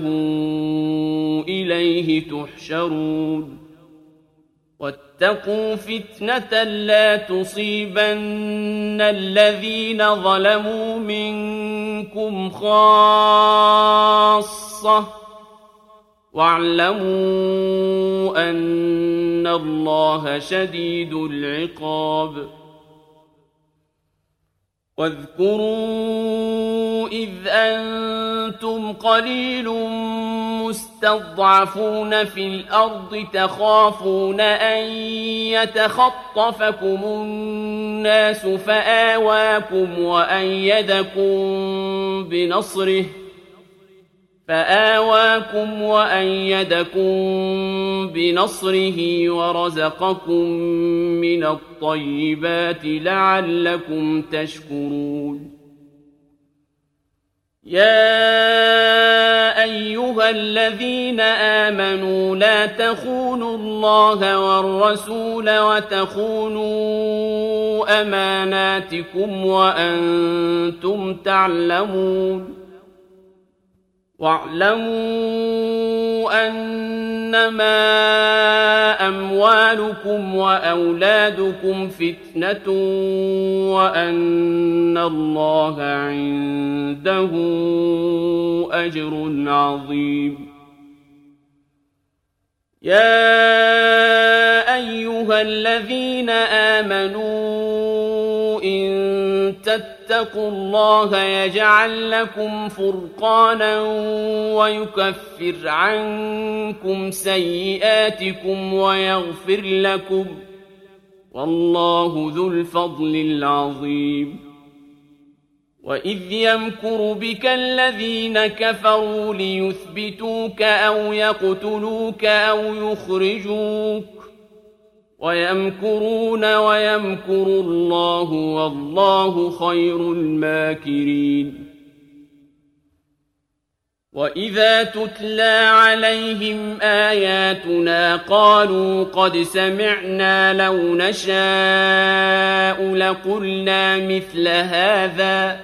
إليه تحشرون واتقوا فتنة لا تصيبن الذين ظلموا منكم خاصة واعلموا أن الله شديد العقاب واذكروا إذ أنتم قليل مستضعفون في الأرض تخافون أن يتخطفكم الناس فآواكم وأيدكم بنصره فآواكم وأيدكم بنصره ورزقكم من الطيبات لعلكم تشكرون يا أيها الذين آمنوا لا تخونوا الله والرسول وتخونوا أماناتكم وأنتم تعلمون واعلموا أنما أموالكم وأولادكم فتنة وأن الله عنده أجر عظيم يا أيها الذين آمنوا إن تتقوا الله يجعل لكم فرقانا ويكفر عنكم سيئاتكم ويغفر لكم والله ذو الفضل العظيم وإذ يمكر بك الذين كفروا ليثبتوك أو يقتلوك أو يخرجوك ويمكرون ويمكر الله والله خير الماكرين وَإِذَا تُتْلَىٰ عَلَيْهِمْ آيَاتُنَا قَالُوا قَدْ سَمِعْنَا لَوْ نَشَاءُ لَقُلْنَا مِثْلَ هَٰذَا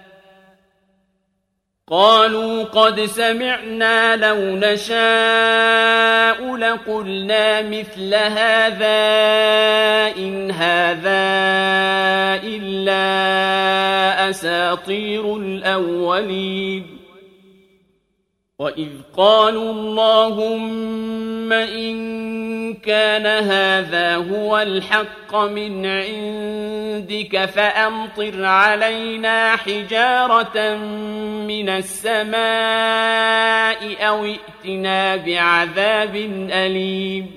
قَالُوا قَدْ سَمِعْنَا لَوْ نَشَاءُ لَقُلْنَا مِثْلَ هَٰذَا إِنْ هَٰذَا إِلَّا أَسَاطِيرُ الْأَوَّلِينَ وَإِذْ قَالُوا اللَّهُمَّ إِن كَانَ هَٰذَا هُوَ الْحَقَّ مِنْ عِندِكَ فَأَمْطِرْ عَلَيْنَا حِجَارَةً مِّنَ السَّمَاءِ أَوِ ائْتِنَا بِعَذَابٍ أَلِيمٍ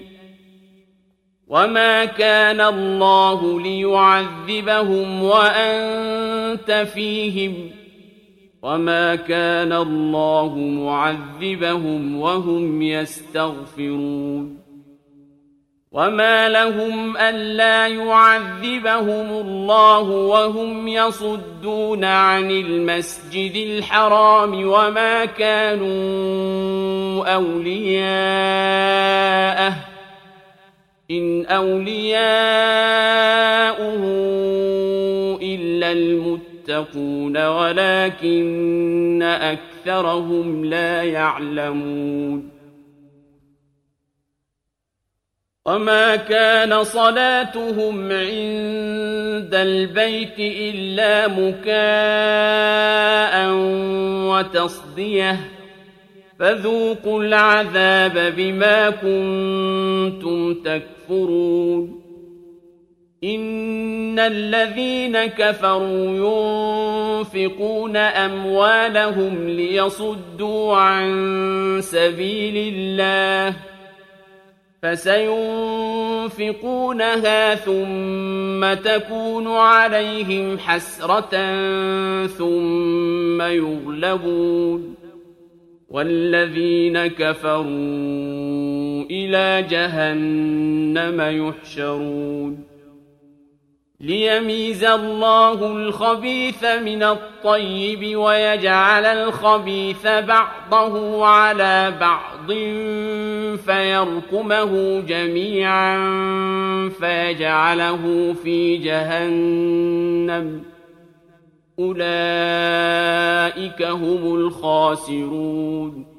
وَمَا كَانَ اللَّهُ لِيُعَذِّبَهُمْ وَأَنتَ فِيهِمْ وَمَا كَانَ اللَّهُ مُعَذِّبَهُمْ وَهُمْ يَسْتَغْفِرُونَ وَمَا لَهُمْ أَلَّا يُعَذِّبَهُمُ اللَّهُ وَهُمْ يَصُدُّونَ عَنِ الْمَسْجِدِ الْحَرَامِ وَمَا كَانُوا أَوْلِيَاءَهُ إِنْ أَوْلِيَاؤُهُ إِلَّا الْمُتَّقُونَ وَلَٰكِنَّ أَكْثَرَهُمْ لَا يَعْلَمُونَ وَمَا كَانَ صَلَاتُهُمْ عِندَ الْبَيْتِ إِلَّا مُكَاءً وَتَصْدِيَةً فَذُوقُوا الْعَذَابَ بِمَا كُنتُمْ تَكْفُرُونَ إِنَّ الَّذِينَ كَفَرُوا يُنفِقُونَ أَمْوَالَهُمْ لِيَصُدُّوا عَن سَبِيلِ اللَّهِ فَسَيُنفِقُونَهَا ثُمَّ تَكُونُ عَلَيْهِمْ حَسْرَةً ثُمَّ يُغْلَبُونَ وَالَّذِينَ كَفَرُوا إِلَىٰ جَهَنَّمَ يُحْشَرُونَ لِيَمِيزَ اللَّهُ الْخَبِيثَ مِنَ الطَّيِّبِ وَيَجْعَلَ الْخَبِيثَ بَعْضَهُ عَلَىٰ بَعْضٍ فَيَرْكُمَهُ جَمِيعًا فَيَجْعَلَهُ فِي جَهَنَّمَ أُولَٰئِكَ هُمُ الْخَاسِرُونَ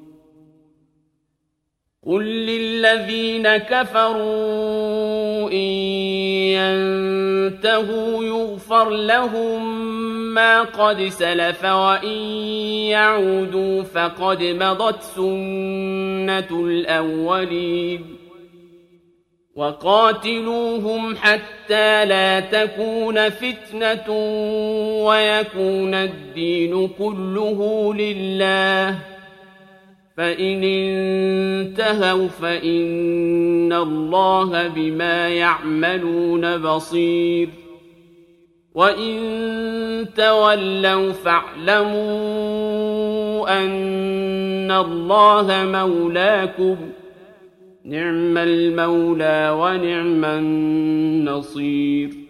قُل لِّلَّذِينَ كَفَرُوا إِن يَنتَهُوا يُغْفَرْ لَهُم مَّا قَدْ سَلَفَ وَإِن يَعُودُوا فَقَدْ مَضَتْ سُنَّةُ الْأَوَّلِينَ وَقَاتِلُوهُمْ حَتَّىٰ لَا تَكُونَ فِتْنَةٌ وَيَكُونَ الدِّينُ كُلُّهُ لِلَّهِ فَإِنِ انتَهَوْا فَإِنَّ اللَّهَ بِمَا يَعْمَلُونَ بَصِيرٌ وَإِن تَوَلَّوْا فَاعْلَمُوا أَنَّ اللَّهَ مَوْلَاكُمْ نِعْمَ الْمَوْلَىٰ وَنِعْمَ النَّصِيرُ